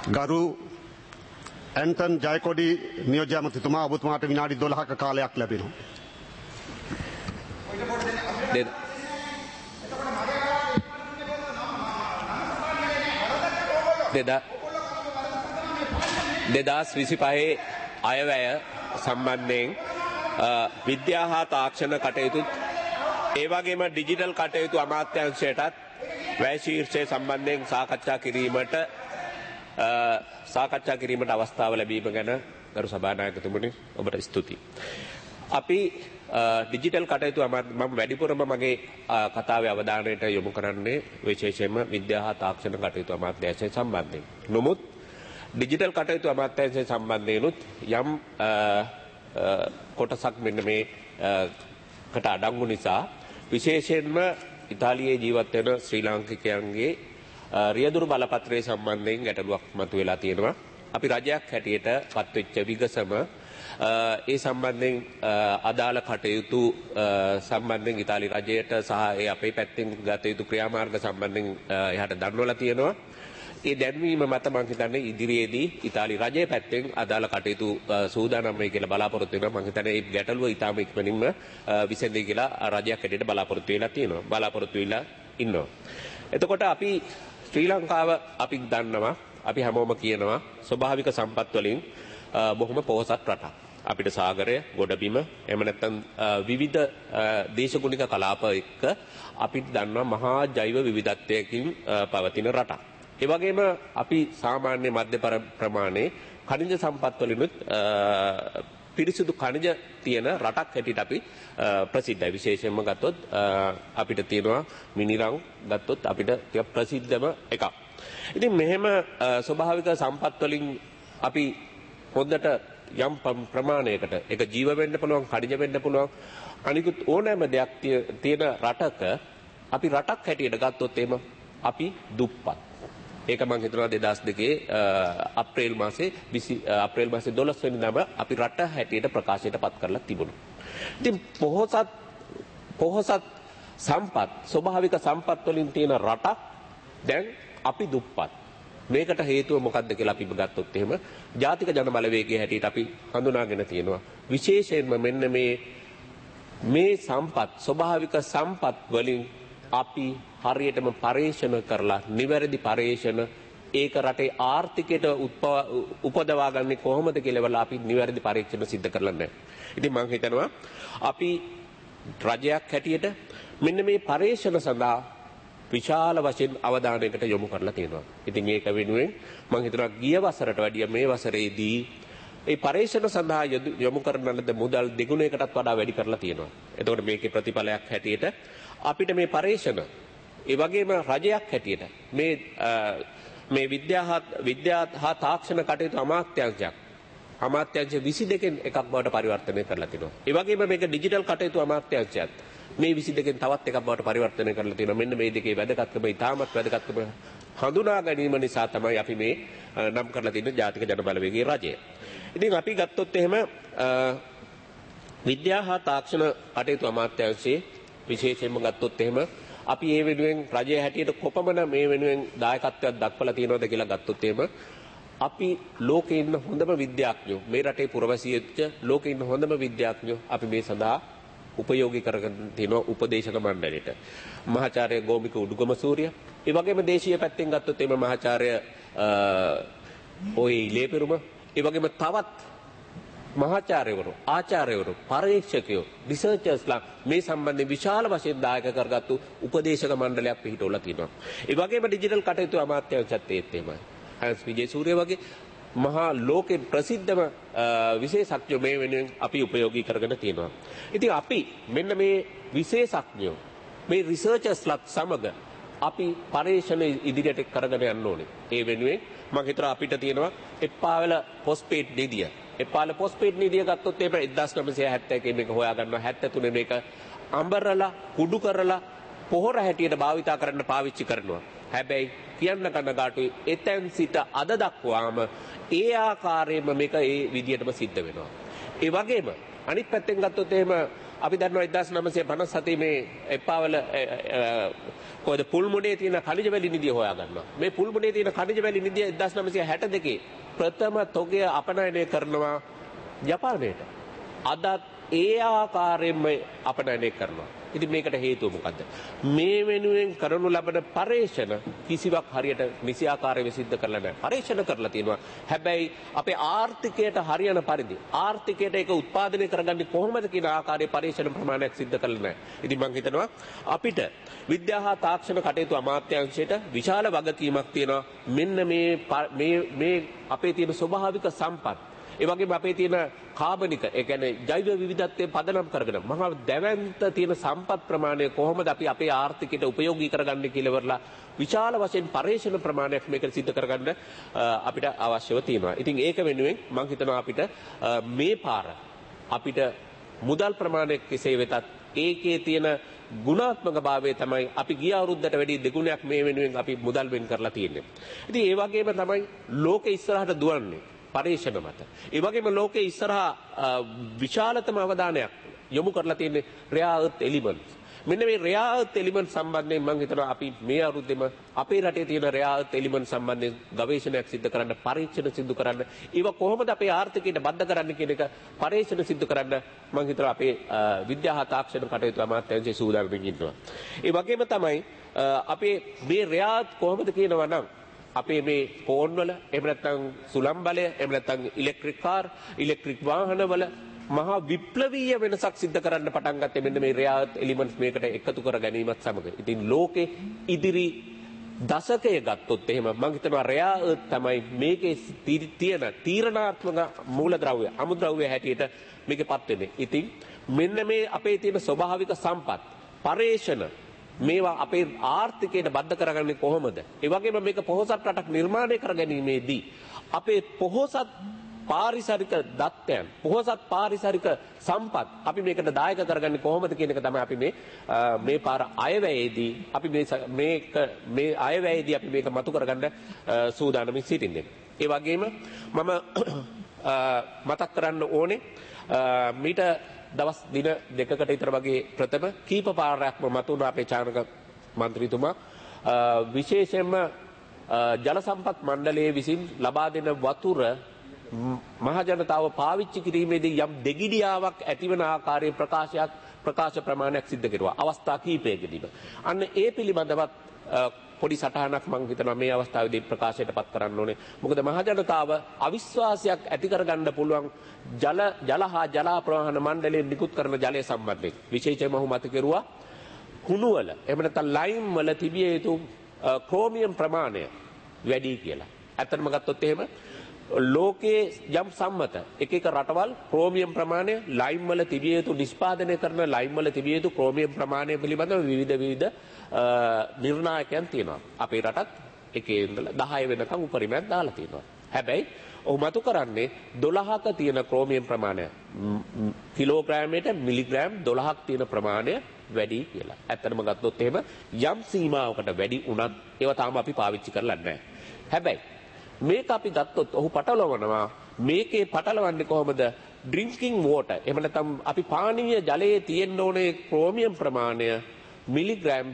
ගරු ඇන්ටන් ජයකොඩි නියෝජ්‍ය ඇමතිතුමා ඔබතුමාට විනාඩි 12ක කාලයක් ලැබෙනවා. දෙදස් 25 අයවැය සම්බන්ධයෙන් විද්‍යා හා තාක්ෂණ කටයුතුත් ඒ වගේම ඩිජිටල් කටයුතු අමාත්‍යාංශයටත් වැය ශීර්ෂය සම්බන්ධයෙන් සාකච්ඡා කිරීමට අවස්ථාව ලැබීම ගැන ගරු සභානායකතුමනි ඔබට ස්තුතියි. අපි ඩිජිටල් කටයුතු මම වැඩිපුරම මගේ කතාවේ අවධානයට යොමු කරන්නේ විශේෂයෙන්ම විද්‍යා හා තාක්ෂණ කටයුතු අමාත්‍යාංශය සම්බන්ධයෙන්. නමුත් ඩිජිටල් කටයුතු අමාත්‍යාංශය සම්බන්ධයෙන්ුත් යම් කොටසක් මෙන්න මේකට අඩංගු නිසා විශේෂයෙන්ම ඉතාලියේ ජීවත් වෙන ශ්‍රී ලාංකිකයන්ගේ රියදුරු බලපත්‍රය සම්බන්ධයෙන් ගැටලුවක් මතුවලා තියෙනවා. අපි රජයක් හැටියට පත්වෙච්ච විගසම ඒ සම්බන්ධයෙන් අදාළ කටයුතු සම්බන්ධයෙන් ඉතාලි රජයට සහ ඒ අපේ පැත්තෙන් ගත යුතු ක්‍රියාමාර්ග සම්බන්ධයෙන් එහාට දන්වලා තියෙනවා. ඒ දැන්වීම මත මම හිතන්නේ ඉදිරියේදී ඉතාලි රජයේ පැත්තෙන් අදාළ කටයුතු සූදානම් වෙයි කියලා බලාපොරොත්තු වෙනවා. මම හිතන්නේ මේ ගැටලුව ඊටාම ඉක්මනින්ම විසඳෙයි කියලා රජයක් හැටියට බලාපොරොත්තු වෙලා තියෙනවා. බලාපොරොත්තු වෙලා ඉන්නවා. එතකොට අපි ශ්‍රී ලංකාව අපි දන්නවා අපි හැමෝම කියනවා ස්වභාවික සම්පත් වලින් බොහොම පොහොසත් රටක්. අපිට සාගරය, ගොඩබිම, එහෙම නැත්නම් විවිධ දේශගුණික කලාප එක්ක අපිට දන්නවා මහා ජෛව විවිධත්වයකින් පවතින රටක්. ඒ වගේම අපි සාමාන්‍ය මධ්‍ය ප්‍රමාණයේ ඛනිජ සම්පත් වලිනුත් පිරිසිදු ඛනිජ තියෙන රටක් හැටියට අපි ප්‍රසිද්ධයි. විශේෂයෙන්ම ගත්තොත් අපිට තියෙනවා මිනිරම් ගත්තොත් අපිට ටික ප්‍රසිද්ධම එකක්. ඉතින් මෙහෙම ස්වභාවික සම්පත් වලින් අපි හොඳට යම් ප්‍රමාණයකට ඒක ජීව වෙන්න පුළුවන්, ඛනිජ වෙන්න පුළුවන්, අනිකුත් ඕනෑම දෙයක් තියෙන රටක අපි රටක් හැටියට ගත්තොත් එහෙම අපි දුප්පත්. ඒක මම හිතනවා 2002 අප්‍රේල් මාසේ 12 වෙනිදාම අපි රට හැටියට ප්‍රකාශයට පත් කරලා තිබුණා. ඉතින් පොහොසත් සම්පත් ස්වභාවික සම්පත් වලින් තියෙන රටක් දැන් අපි දුප්පත්. මේකට හේතුව මොකක්ද කියලා අපි ගත්තොත් එහෙම ජාතික ජනබලවේගයේ හැටියට අපි හඳුනාගෙන තියෙනවා. විශේෂයෙන්ම මෙන්න මේ සම්පත් ස්වභාවික සම්පත් වලින් අපි හරියටම පරීක්ෂණ කරලා නිවැරදි පරීක්ෂණ ඒක රටේ ආර්ථිකයට උපදවා ගන්නේ කොහොමද කියලා අපි නිවැරදි පරීක්ෂණ සිදු කරලා නැහැ. ඉතින් මම හිතනවා අපි රජයක් හැටියට මෙන්න මේ පරීක්ෂණ සඳහා විශාල වශයෙන් අවධානයකට යොමු කරලා තියෙනවා. ඉතින් ඒක වෙනුවෙන් මම හිතනවා ගිය වසරට වැඩිය මේ වසරේදී ඒ පරීක්ෂණ සඳහා යොමු කරන ලද මුදල් දෙගුණයකටත් වඩා වැඩි කරලා තියෙනවා. එතකොට මේකේ ප්‍රතිඵලයක් හැටියට අපිට මේ පරීක්ෂණ ඒ වගේම රජයක් හැටියට මේ විද්‍යා හා තාක්ෂණ කටයුතු අමාත්‍යාංශ 22කින් එකක් බවට පරිවර්තනය කරලා තිනවා. ඒ වගේම මේක ඩිජිටල් කටයුතු අමාත්‍යාංශයත් මේ 22කින් තවත් එකක් බවට පරිවර්තනය කරලා තිනවා. මෙන්න මේ දෙකේ වැදගත්කම ඉතාමත් වැදගත්කම හඳුනා ගැනීම නිසා තමයි අපි මේ නම් කරලා තියෙන ජාතික ජනබලවේගයේ රජය. ඉතින් අපි ගත්තොත් එහෙම විද්‍යා හා තාක්ෂණ කටයුතු අමාත්‍යාංශයේ විශේෂයෙන්ම ගත්තොත් එහෙම අපි ඒ වෙනුවෙන් රජය හැටියට කොපමණ මේ වෙනුවෙන් දායකත්වයක් දක්වලා තියෙනවද කියලා ගත්තොත් එහෙම අපි ලෝකේ ඉන්න හොඳම විද්‍යාඥයෝ මේ රටේ පුරවැසියෙච්ච ලෝකේ ඉන්න හොඳම විද්‍යාඥයෝ අපි මේ සඳහා උපයෝගී කරගෙන තියෙනවා උපදේශක මණ්ඩලයට. මහාචාර්ය ගෝමික උඩුගම සූර්ය, ඒ වගේම දේශීය පැත්තෙන් ගත්තොත් එහෙම මහාචාර්ය ඔය ඉලේපෙරුම, ඒ වගේම තවත් මහාචාර්යවරු, ආචාර්යවරු, පරීක්ෂකයෝ, රිසර්චර්ස්ලා මේ සම්බන්ධයෙන් විශාල වශයෙන් දායක කරගත්තු උපදේශක මණ්ඩලයක් පිහිටවලා තියෙනවා. ඒ වගේම ඩිජිටල් කටයුතු අමාත්‍යාංශයත් ඒත් එහෙමයි. හංස් විජේසූරිය වගේ මහා ලෝකේ ප්‍රසිද්ධම විශේෂඥයෝ මේ වෙනුවෙන් අපි උපයෝගී කරගෙන තියෙනවා. ඉතින් අපි මෙන්න මේ විශේෂඥයෝ මේ රිසර්චර්ස්ලාත් සමග අපි පරීක්ෂණ ඉදිරියට කරගෙන යන්න ඕනේ. ඒ වෙනුවෙන් මම හිතනවා අපිට තියෙනවා එප්පාවල පොස්පේඩ් නිදිය. එපාල පොස්පේඩ් නිදිය ගත්තොත් එහෙම 1971 මේක හොයා ගන්නවා 73 මේක අඹරලා කුඩු කරලා පොහොර හැටියට භාවිතා කරන්න පාවිච්චි කරනවා. හැබැයි කියන්න කනගාටුයි එතෙන් සිට අද දක්වාම ඒ ආකාරයෙන්ම මේක ඒ විදියටම සිද්ධ වෙනවා. ඒ වගේම අනිත් පැත්තෙන් ගත්තොත් එහෙම අපි දන්නවා 1957 මේ එප්පාවල කොහෙද පුල්මුඩේ තියෙන ඛනිජ වැලි නිධිය හොයා ගන්නවා. මේ පුල්මුඩේ තියෙන ඛනිජ වැලි නිධිය 1962 ප්‍රථම තොගය අපනයනය කරනවා ජපානයට. අදත් ඒ ආකාරයෙන්ම අපනයනය කරනවා. ඉතින් මේකට හේතුව මොකද්ද? මේ වෙනුවෙන් කරනු ලබන පරීක්ෂණ කිසිවක් හරියට නිසි ආකාරයෙන් සිද්ධ කරලා නැහැ. පරීක්ෂණ කරලා තියෙනවා. හැබැයි අපේ ආර්ථිකයට හරියන පරිදි ආර්ථිකයට ඒක උත්පාදනය කරගන්නේ කොහොමද කියන ආකාරයේ පරීක්ෂණ ප්‍රමාණයක් සිද්ධ කරලා නැහැ. ඉතින් මම හිතනවා අපිට විද්‍යා හා තාක්ෂණ කටයුතු අමාත්‍යාංශයට විශාල වගකීමක් තියෙනවා. මෙන්න මේ අපේ තියෙන ස්වභාවික සම්පත් ඒ වගේම අපේ තියෙන කාබනික ඒ කියන්නේ ජෛව විවිධත්වයේ පදනම් කරගෙන මහා දැවැන්ත තියෙන සම්පත් ප්‍රමාණය කොහොමද අපි අපේ ආර්ථිකයට උපයෝගී කරගන්නේ කියලා වරලා විශාල වශයෙන් පරිශ්‍රණ ප්‍රමාණයක් මේක සිද්ධ කරගන්න අපිට අවශ්‍යව තියෙනවා. ඉතින් ඒක වෙනුවෙන් මම හිතනවා අපිට මේ පාර අපිට මුදල් ප්‍රමාණයක් කෙසේ වෙතත් ඒකේ තියෙන ගුණාත්මක භාවය තමයි අපි ගිය අවුරුද්දට වැඩි දෙගුණයක් මේ වෙනුවෙන් අපි මුදල් වෙන් කරලා තියෙන්නේ. ඉතින් ඒ වගේම තමයි ලෝකෙ ඉස්සරහට දුවන්නේ පරීක්ෂණ මත. ඒ වගේම ලෝකයේ ඉස්සරහා විශාලතම අවධානයක් යොමු කරලා තියෙන්නේ rare earth elements. මෙන්න මේ rare earth elements සම්බන්ධයෙන් මම හිතනවා අපි මේ අවුරුද්දේම අපේ රටේ තියෙන rare earth elements සම්බන්ධයෙන් ගවේෂණයක් සිදු කරන්න, පරීක්ෂණ සිදු කරන්න, ඒව කොහොමද අපේ ආර්ථිකයට බද්ධ කරන්න කියන එක පරීක්ෂණ සිදු කරන්න මම හිතනවා අපේ විද්‍යා හා තාක්ෂණ කටයුතු අමාත්‍යාංශයේ සූදානම්ින් ඉන්නවා. ඒ වගේම තමයි අපේ මේ rare earth කොහොමද කියනවා නම් අපේ මේ ෆෝන් වල එහෙම නැත්නම් සුළං බලය එහෙම නැත්නම් ඉලෙක්ට්‍රික් කාර් ඉලෙක්ට්‍රික් වාහන වල මහා විප්ලවීය වෙනසක් සිද්ධ කරන්න පටන් ගත්තේ මෙන්න මේ rare earth elements මේකට එකතු කර ගැනීමත් සමග. ඉතින් ලෝකේ ඉදිරි දශකය ගත්තොත් එහෙම මම හිතනවා rare earth තමයි මේකේ තියෙන තීරණාත්මක මූලද්‍රව්‍ය අමුද්‍රව්‍ය හැටියට මේකපත් වෙන්නේ. ඉතින් මෙන්න මේ අපේ තියෙන ස්වභාවික සම්පත් පරේෂණ මේවා අපේ ආර්ථිකයට බද්ධ කරගන්නේ කොහොමද? ඒ වගේම මේක පොහොසත් රටක් නිර්මාණය කර ගැනීමේදී අපේ පොහොසත් පාරිසරික දත්තයන්, පොහොසත් පාරිසරික සම්පත් අපි මේකට දායක කරගන්නේ කොහොමද කියන එක තමයි අපි මේ පාර අයවැයේදී අපි මේ අයවැයේදී අපි මේක මතු කරගන්න සූදානම්ින් සිටින්නේ. ඒ වගේම මම මතක් කරන්න ඕනේ මීට දවස් දින දෙකකට විතර වගේ ප්‍රථම කීප පාරයක්ම මතුවන අපේ චානක මන්ත්‍රීතුමා විශේෂයෙන්ම ජල සම්පත් මණ්ඩලයේ විසින් ලබා දෙන වතුර මහ ජනතාව පාවිච්චි කිරීමේදී යම් දෙගිඩියාවක් ඇතිවන ආකාරයේ ප්‍රකාශ ප්‍රමාණයක් සිද්ධ කෙරුවා අවස්ථා කීපයකදීම. අන්න ඒ පිළිබඳවත් පොඩි සටහනක් මම හිතනවා මේ අවස්ථාවේදී ප්‍රකාශයටපත් කරන්න ඕනේ. මොකද මහ ජනතාව අවිශ්වාසයක් ඇති කරගන්න පුළුවන් ජල හා ජලාප්‍රවාහන මණ්ඩලයෙන් නිකුත් කරන ජලය සම්බන්ධයෙන් විශේෂයෙන්ම ඔහු මත කෙරුවා කුණු වල එහෙම නැත්නම් ලයිම් වල තිබිය යුතු ක්‍රෝමියම් ප්‍රමාණය වැඩි කියලා. ඇත්තටම ගත්තොත් එහෙම ලෝකයේ යම් සම්මත එක රටවල් ක්‍රෝමියම් ප්‍රමාණය ලයිම් වල තිබිය යුතු නිෂ්පාදනය කරන ලයිම් වල තිබිය යුතු ක්‍රෝමියම් ප්‍රමාණය පිළිබඳව විවිධ නිර්ණායකයන් තියෙනවා. අපේ රටත් එකේ ඉඳලා 10 වෙනකම් උපරිමයක් දාලා තියෙනවා. හැබැයි ඔහු මතු කරන්නේ 12ක තියෙන ක්‍රෝමියම් ප්‍රමාණය කිලෝග්‍රෑමයට මිලිග්‍රෑම් 12ක් තියෙන ප්‍රමාණය වැඩි කියලා. ඇත්තටම ගත්තොත් එහෙම යම් සීමාවකට වැඩි වුණත් ඒවා තාම අපි පාවිච්චි කරලා නැහැ. හැබැයි මේක අපි ගත්තොත් ඔහු පටලවනවා මේකේ පටලවන්නේ කොහොමද ඩ්‍රින්කින් වෝටර් එහෙම නැත්නම් අපි පානීය ජලයේ තියෙන්න ඕනේ ක්‍රෝමියම් ප්‍රමාණය මිලිග්‍රෑම්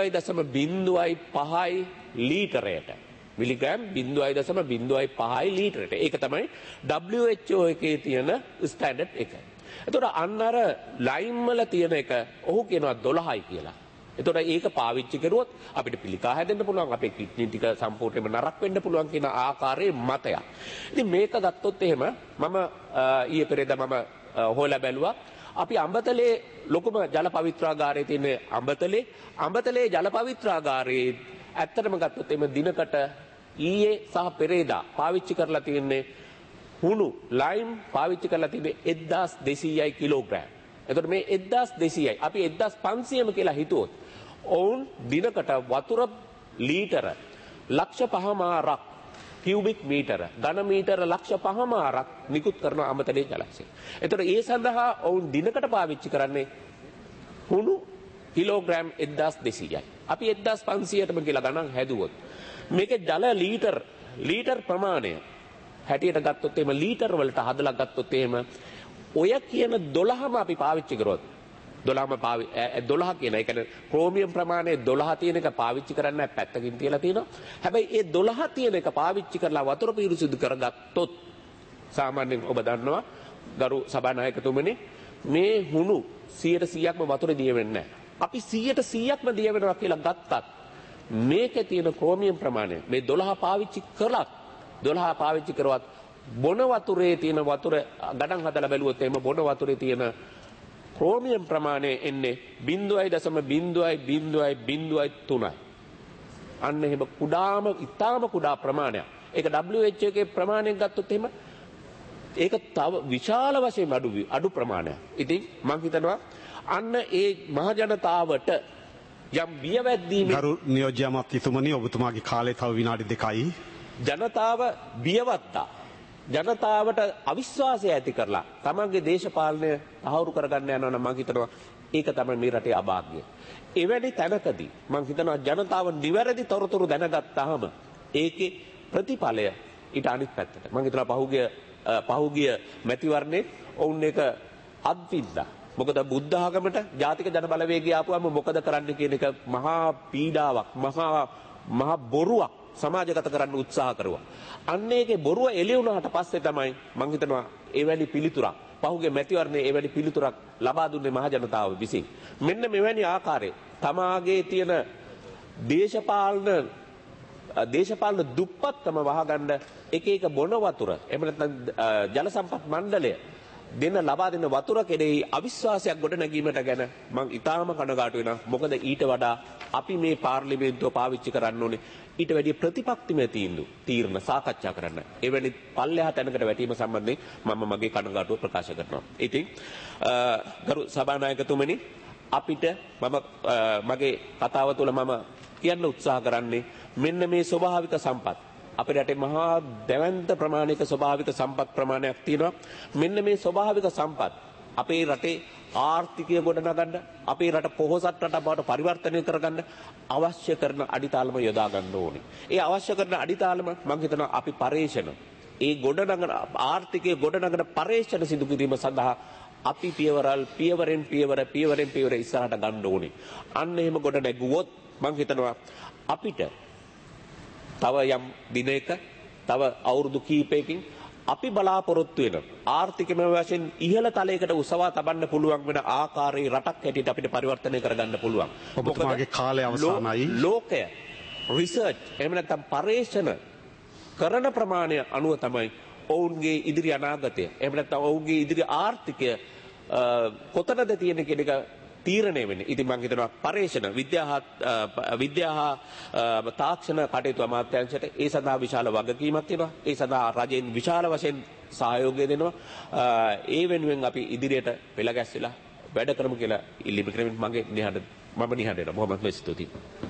0.05යි ලීටරයට මිලිග්‍රෑම් 0.05යි ලීටරයට. ඒක තමයි WHO එකේ තියෙන ස්ටෑන්ඩඩ් එක. එතකොට අන්න අර ලයිම් වල තියෙන එක ඔහු කියනවා 12යි කියලා. එතකොට ඒක පාවිච්චි කරුවොත් අපිට පිළිකා හැදෙන්න පුළුවන් අපේ කිඩ්නි ටික සම්පූර්ණයෙන්ම නරක වෙන්න පුළුවන් කියන ආකාරයේ මතයක්. ඉතින් මේක ගත්තොත් එහෙම මම ඊයේ පෙරේදා මම හොයලා බැලුවා අපි අඹතලේ ලොකුම ජල පවිත්‍රාගාරයේ තියෙන අඹතලේ ජල පවිත්‍රාගාරයේ ඇත්තටම ගත්තොත් එහෙම දිනකට ඊයේ සහ පෙරේදා පාවිච්චි කරලා තියෙන්නේ හුණු ලයිම් පාවිච්චි කරලා තියෙන්නේ 1200යි කිලෝග්‍රෑම්. එතකොට මේ 1200යි අපි 1500ම කියලා හිතුවොත් ඔවුන් දිනකට වතුර ලීටර ලක්ෂ 5මාරක් කියුබික් මීටර ඝන මීටර ලක්ෂ 5මාරක් නිකුත් කරන අමතලේ ජලාශය. එතකොට ඒ සඳහා ඔවුන් දිනකට පාවිච්චි කරන්නේ හුණු කිලෝග්‍රෑම් 1200යි. අපි 1500ටම කියලා ගණන් හැදුවොත් මේකේ ජල ලීටර් ප්‍රමාණය හැටියට ගත්තොත් එහෙම ලීටර් වලට හදලා ගත්තොත් එහෙම ඔය කියන 12ම අපි පාවිච්චි කරොත් 12 කියන ඒ කියන්නේ ක්‍රෝමියම් ප්‍රමාණය 12 තියෙන එක පාවිච්චි කරන්න පැත්තකින් තියලා තියෙනවා. හැබැයි ඒ 12 තියෙන එක පාවිච්චි කරලා වතුර පිරිසිදු කරගත්තොත් සාමාන්‍යයෙන් ඔබ දන්නවා ගරු සභානායකතුමනි මේ හුණු 100%ක්ම වතුරේ දිය වෙන්නේ නැහැ. අපි 100%ක්ම දිය වෙනවා කියලා ගත්තත් මේකේ තියෙන ක්‍රෝමියම් ප්‍රමාණය මේ 12 පාවිච්චි කළත් 12 පාවිච්චි කරුවත් බොන වතුරේ තියෙන වතුර ගණන් හදලා බැලුවොත් එහෙම බොන වතුරේ තියෙන ක්‍රෝමියම් ප්‍රමාණය එන්නේ 0.00003යි. අන්න එහෙම කුඩාම ඉතාම කුඩා ප්‍රමාණයක්. ඒක WHO එකේ ප්‍රමාණයෙන් ගත්තොත් එහෙම ඒක තව විශාල වශයෙන් අඩු ප්‍රමාණයක්. ඉතින් මම හිතනවා අන්න ඒ මහ ජනතාවට යම් බියවැද්දීමේ ගරු නියෝජ්‍ය අමාත්‍යතුමනි ඔබතුමාගේ කාලය තව විනාඩි 2යි. ජනතාව බියවත්තා. ජනතාවට අවිශ්වාසය ඇති කරලා තමන්ගේ දේශපාලනය තහවුරු කරගන්න යනවා නම් මම හිතනවා ඒක තමයි මේ රටේ අභාග්‍යය. එවැනි තැනකදී මම හිතනවා ජනතාව නිවැරදි තොරතුරු දැනගත්තාම ඒකේ ප්‍රතිඵලය ඊට අනිත් පැත්තට. මම හිතනවා පහුගිය මැතිවරණේ ඔවුන් එක අත්විඳා. මොකද බුද්ධ ආගමට ජාතික ජන බලවේගය ආපුවම මොකද කරන්න කියන එක මහා පීඩාවක් මහා බොරුවක් සමාජගත කරන්න උත්සාහ කරුවා. අන්න ඒකේ බොරුව එළි වුණාට පස්සේ තමයි මම හිතනවා එවැනි පිළිතුරක් පහුගිය මැතිවරණයේ එවැනි පිළිතුරක් ලබා දුන්නේ මහ ජනතාව විසින්. මෙන්න මෙවැනි ආකාරයේ තමාගේ තියෙන දේශපාලන දුප්පත්කම වහගන්න එක බොන වතුර එහෙම නැත්නම් ජල සම්පත් මණ්ඩලය ලබා දෙන වතුර කෙරෙහි අවිශ්වාසයක් ගොඩ නැගීමට ගැන මම ඉතාම කනගාටු වෙනවා. මොකද ඊට වඩා අපි මේ පාර්ලිමේන්තුව පාවිච්චි කරන්න ඕනේ ඊට වැඩි ප්‍රතිපක්තිමය තීරණ සාකච්ඡා කරන්න. එවැනි පල්ලෙහා තැනකට වැටීම සම්බන්ධයෙන් මම මගේ කනගාටුව ප්‍රකාශ කරනවා. ඉතින් ගරු සභානායකතුමනි අපිට මගේ කතාව තුළ මම කියන්න උත්සාහ කරන්නේ මෙන්න මේ ස්වභාවික සම්පත් අපේ රටේ මහා දැවැන්ත ප්‍රමාණික ස්වභාවික සම්පත් ප්‍රමාණයක් තියෙනවා. මෙන්න මේ ස්වභාවික සම්පත් අපේ රටේ ආර්ථිකය ගොඩනගන්න අපේ රට පොහොසත් රටක් බවට පරිවර්තනය කරගන්න අවශ්‍ය කරන අඩිතාලම යොදා ගන්න ඕනේ. ඒ අවශ්‍ය කරන අඩිතාලම මම හිතනවා අපි පරේෂණ ඒ ගොඩනගන ආර්ථිකයේ ගොඩනගන පරේෂණ සිදු කිරීම සඳහා අපි පියවරෙන් පියවර ඉස්සරහට ගන්න ඕනේ. අන්න එහෙම ගොඩ නැගුවොත් මම හිතනවා අපිට තව යම් දිනයක තව අවුරුදු කිහිපයකින් අපි බලාපොරොත්තු වෙන ආර්ථිකමය වශයෙන් ඉහළ තලයකට උසවා තබන්න පුළුවන් වෙන ආකාරයේ රටක් හැටියට අපිට පරිවර්තනය කරගන්න පුළුවන්. ඔබතුමාගේ කාලය අවසానයි. ලෝකය රිසර්ච් එහෙම නැත්නම් පරීක්ෂණ කරන ප්‍රමාණය අනුව තමයි ඔවුන්ගේ ඉදිරි අනාගතය එහෙම නැත්නම් ඔවුන්ගේ ඉදිරි ආර්ථිකය කොතනද තියෙන කියන එක තීරණය වෙන්නේ. ඉතින් මම හිතනවා පරීක්ෂණ විද්‍යා තාක්ෂණ කටයුතු අමාත්‍යාංශයට ඒ සඳහා විශාල වගකීමක් තියෙනවා. ඒ සඳහා රජයෙන් විශාල වශයෙන් සහයෝගය දෙනවා. ඒ වෙනුවෙන් අපි ඉදිරියට පෙළ ගැස්විලා වැඩ කරමු කියලා ඉල්ලීම කරමින් මම නිහඬ වෙනවා. බොහොමත්ම ස්තුතියි.